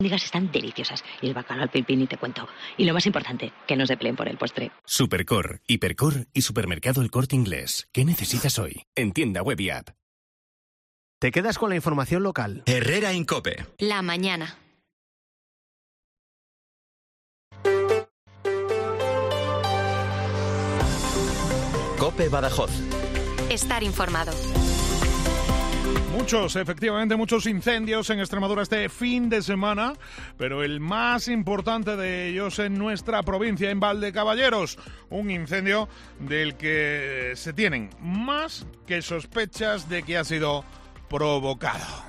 Digas están deliciosas y el bacalao al pipí ni te cuento. Y lo más importante, que no se peleen por el postre. Supercor, Hipercor y Supermercado El Corte Inglés. ¿Qué necesitas hoy? En tienda web y app. Te quedas con la información local. Herrera en COPE. La mañana. COPE Badajoz. Estar informado. Efectivamente, muchos incendios en Extremadura este fin de semana, pero el más importante de ellos en nuestra provincia, en Valdecaballeros. Un incendio del que se tienen más que sospechas de que ha sido provocado.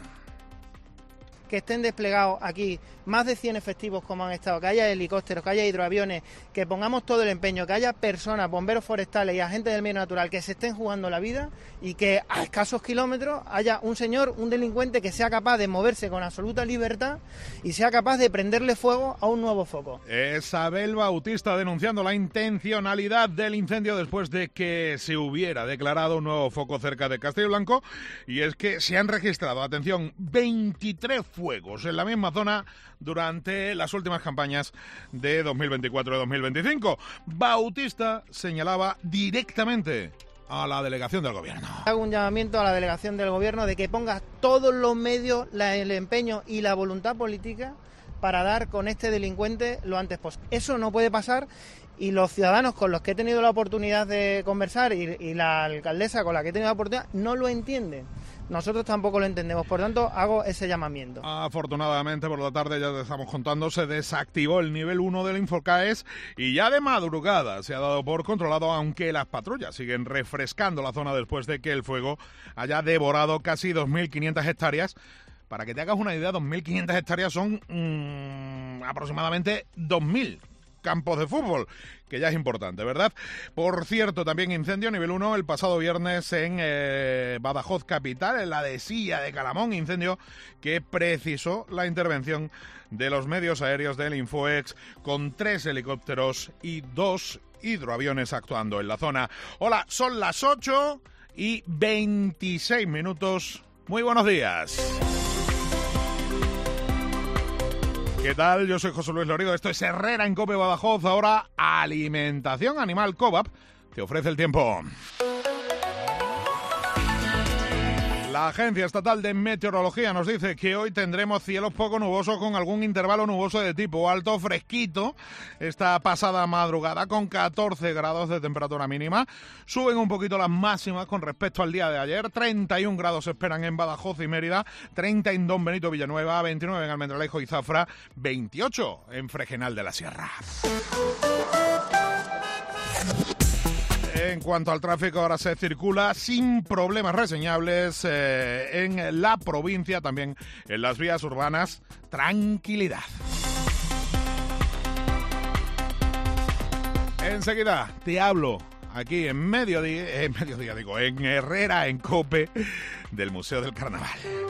Que estén desplegados aquí más de 100 efectivos como han estado, que haya helicópteros, que haya hidroaviones, que pongamos todo el empeño, que haya personas, bomberos forestales y agentes del medio natural que se estén jugando la vida y que a escasos kilómetros haya un señor, un delincuente que sea capaz de moverse con absoluta libertad y sea capaz de prenderle fuego a un nuevo foco. Isabel Bautista denunciando la intencionalidad del incendio después de que se hubiera declarado un nuevo foco cerca de Castellblanco, y es que se han registrado, atención, 23 fuegos en la misma zona durante las últimas campañas de 2024 y 2025. Bautista señalaba directamente a la delegación del gobierno. Hago un llamamiento a la delegación del gobierno de que ponga todos los medios, el empeño y la voluntad política para dar con este delincuente lo antes posible. Eso no puede pasar, y los ciudadanos con los que he tenido la oportunidad de conversar y la alcaldesa con la que he tenido la oportunidad no lo entienden. Nosotros tampoco lo entendemos, por tanto hago ese llamamiento. Afortunadamente por la tarde, ya te estamos contando, se desactivó el nivel 1 del Infocaes y ya de madrugada se ha dado por controlado, aunque las patrullas siguen refrescando la zona después de que el fuego haya devorado casi 2.500 hectáreas. Para que te hagas una idea, 2.500 hectáreas son aproximadamente 2.000 campos de fútbol, que ya es importante, ¿verdad? Por cierto, también incendio nivel 1 el pasado viernes en Badajoz capital, en la dehesilla de Calamón, incendio que precisó la intervención de los medios aéreos del Infoex con 3 helicópteros y 2 hidroaviones actuando en la zona. Hola, son las 8:26. Muy buenos días. ¿Qué tal? Yo soy José Luis Lorido, esto es Herrera en COPE Badajoz. Ahora, Alimentación Animal Coop te ofrece el tiempo. La Agencia Estatal de Meteorología nos dice que hoy tendremos cielos poco nubosos con algún intervalo nuboso de tipo alto, fresquito esta pasada madrugada con 14 grados de temperatura mínima. Suben un poquito las máximas con respecto al día de ayer. 31 grados se esperan en Badajoz y Mérida, 30 en Don Benito Villanueva, 29 en Almendralejo y Zafra, 28 en Fregenal de la Sierra. En cuanto al tráfico, ahora se circula sin problemas reseñables en la provincia, también en las vías urbanas. Tranquilidad. Enseguida te hablo aquí en en Herrera, en COPE, del Museo del Carnaval.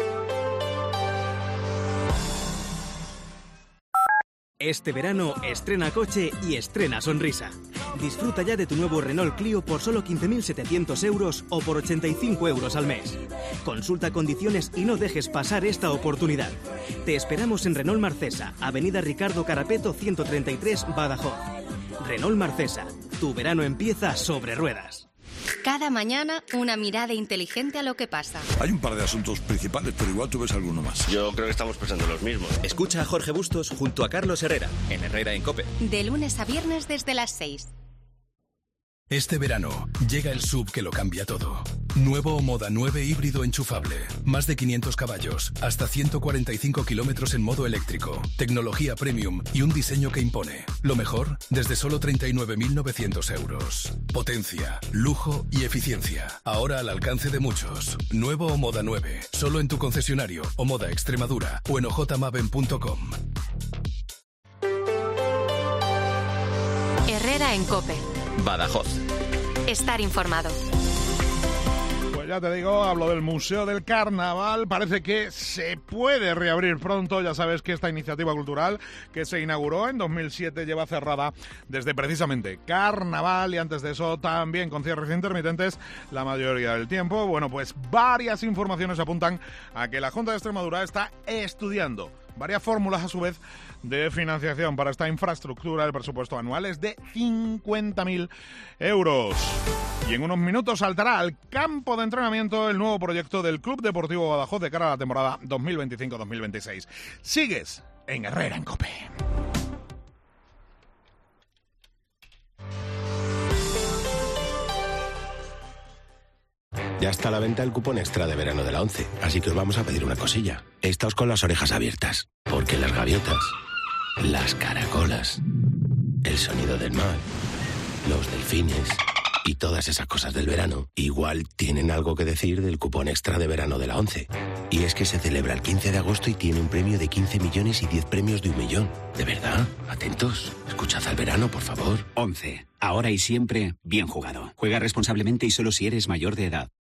Este verano estrena coche y estrena sonrisa. Disfruta ya de tu nuevo Renault Clio por solo 15.700 euros o por 85 euros al mes. Consulta condiciones y no dejes pasar esta oportunidad. Te esperamos en Renault Marcesa, Avenida Ricardo Carapeto 133, Badajoz. Renault Marcesa, tu verano empieza sobre ruedas. Cada mañana una mirada inteligente a lo que pasa. Hay un par de asuntos principales, pero igual tú ves alguno más. Yo creo que estamos pensando los mismos. Escucha a Jorge Bustos junto a Carlos Herrera, en Herrera en COPE. De lunes a viernes desde las 6. Este verano llega el SUV que lo cambia todo. Nuevo Moda 9 híbrido enchufable. Más de 500 caballos, hasta 145 kilómetros en modo eléctrico. Tecnología premium y un diseño que impone. Lo mejor, desde solo 39.900 euros. Potencia, lujo y eficiencia. Ahora al alcance de muchos. Nuevo Moda 9. Solo en tu concesionario o Moda Extremadura o en ojmaven.com. Herrera en COPE. Badajoz. Estar informado. Pues ya te digo, hablo del Museo del Carnaval. Parece que se puede reabrir pronto. Ya sabes que esta iniciativa cultural que se inauguró en 2007 lleva cerrada desde precisamente Carnaval, y antes de eso también con cierres intermitentes la mayoría del tiempo. Bueno, pues varias informaciones apuntan a que la Junta de Extremadura está estudiando varias fórmulas a su vez de financiación para esta infraestructura. El presupuesto anual es de 50.000 euros. Y en unos minutos saltará al campo de entrenamiento el nuevo proyecto del Club Deportivo Badajoz de cara a la temporada 2025-2026. Sigues en Herrera en COPE. Ya está a la venta el cupón extra de verano de la 11, así que os vamos a pedir una cosilla. Estáos con las orejas abiertas, porque las gaviotas, las caracolas, el sonido del mar, los delfines y todas esas cosas del verano igual tienen algo que decir del cupón extra de verano de la 11. Y es que se celebra el 15 de agosto y tiene un premio de 15 millones y 10 premios de 1 millón. ¿De verdad? Atentos. Escuchad al verano, por favor. 11. Ahora y siempre, bien jugado. Juega responsablemente y solo si eres mayor de edad.